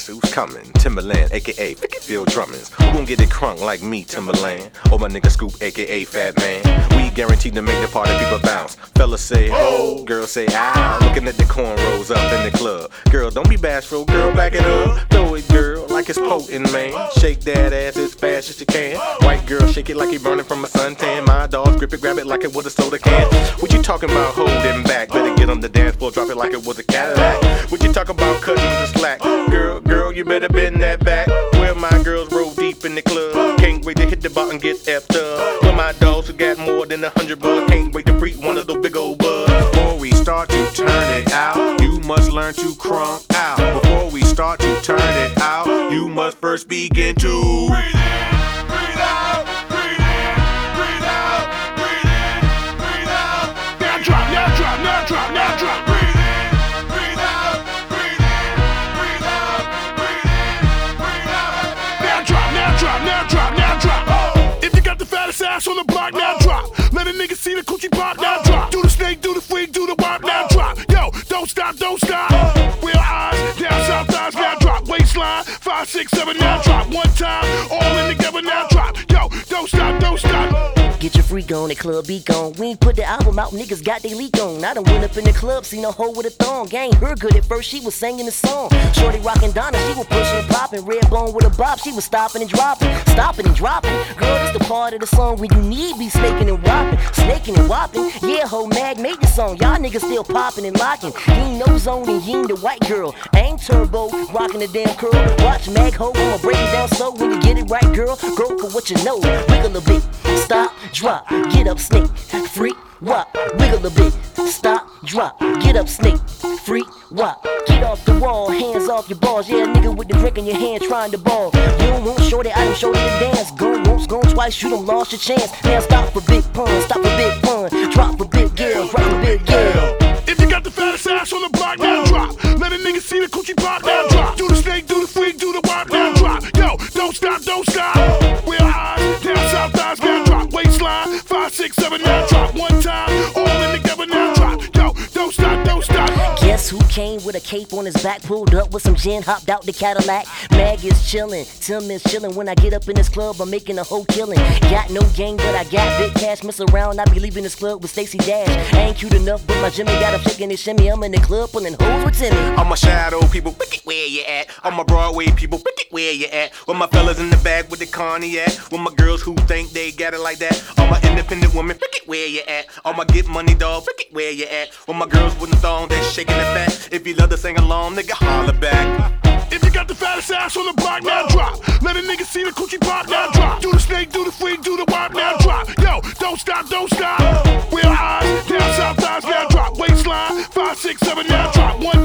guess who's coming? Timberland, aka Bill Drummond. Who gon' get it crunk like me, Timberland? Or my nigga Scoop, aka Fat Man. We guaranteed to make the party people bounce. Fellas say ho, girls say ow. Looking at the cornrows up in the club. Girl, don't be bashful, girl, back it up. Throw it, girl, like it's potent, man. Shake that ass as fast as you can. White girl, shake it like he burning from a suntan. My dog, grip it, grab it like it was a soda can. What you talking about holding back? Better get on the dance floor, drop it like it was a Cadillac. What you talking about cutting the slack? Girl, you better bend that back. Where my girls roll deep in the club. Can't wait to hit the bar and get effed up. Where my dogs who got more than 100 bucks. Can't wait to freak one of those big old bugs. Before we start to turn it out, you must learn to crunk out. Before we start to turn it out, you must first begin to breathe in, breathe out, breathe in, breathe out, breathe in, breathe out. Now drop, now drop, now drop, now drop. Breathe in, breathe out, breathe in, breathe out, breathe in, breathe out. Now drop, now drop, now drop, now drop. If you got the fattest ass on the block, now drop. Let a nigga see the coochie pop, now drop. Do the snake, do the freak, do the wop, now drop. Yo, don't stop, don't stop. Real eyes, down south thighs, now drop. Waistline, 5, 6, 7, now drop. One time, all in together, now drop. Yo, don't stop, don't stop. Get your freak on, the club be gone. We ain't put the album out, niggas got they leak on. I done went up in the club, seen a hoe with a thong. Ain't her good at first, she was singing the song. Shorty rockin' Donna, she was pushing and popping. Red bone with a bop, she was stopping and dropping. Stopping and dropping. Girl, this the part of the song when you need be snaking and whopping. Snaking and whopping. Yeah, ho, Mag made the song. Y'all niggas still popping and locking. He ain't no zone and he ain't the white girl. I ain't turbo, rocking the damn curl. Watch Mag ho, I'ma break it down slow. When you get it right, girl, go for what you know. Wiggle a bit, stop, drop, get up, snake, freak, wop. Wiggle a bit, stop, drop, get up, snake, freak, wop. Get off the wall, hands off your balls. Yeah, nigga with the drink in your hand trying to ball. You don't want shorty, I done showed you the dance. Go once, go twice, you done lost your chance. Now stop for big pun, stop for big fun. Drop for big girl, drop for big girl. If you got the fattest ass on the block, now drop. Let a nigga see the coochie pop, now drop. Do the snake, do the freak, do the wop, now drop. Yo, don't stop, don't stop. Real eyes, down south thighs, now drop. Waistline, 5, 6, 7, now drop. One time, all in together, now drop. Yo, don't stop, don't stop. Guess who came with a cape on his back, pulled up with some gin, hopped out the Cadillac. Mag is chillin', Tim is chillin'. When I get up in this club, I'm making a whole killin'. Got no gang, but I got big cash. Mess around, I be leaving this club with Stacey Dash. I ain't cute enough, but my Jimmy got him shaking his shimmy. I'm in the club pulling hoes with Timmy. All my shadow people, pick it where you at. All my Broadway people, pick it where you at. With my fellas in the back with the cognac. With my girls who think they got it like that. All my independent women, pick it where you at. All my get money dog, pick it where you at. With my girls with the thong, they shaking the fat. If you love to sing along, nigga, holler back. If you got the fattest ass on the block, now drop. Let a nigga see the coochie pop, now drop. Do the snake, do the freak, do the wop, now drop. Yo, don't stop, don't stop. Real eyes, down south thighs, now drop. Waistline, 5, 6, 7, now drop. One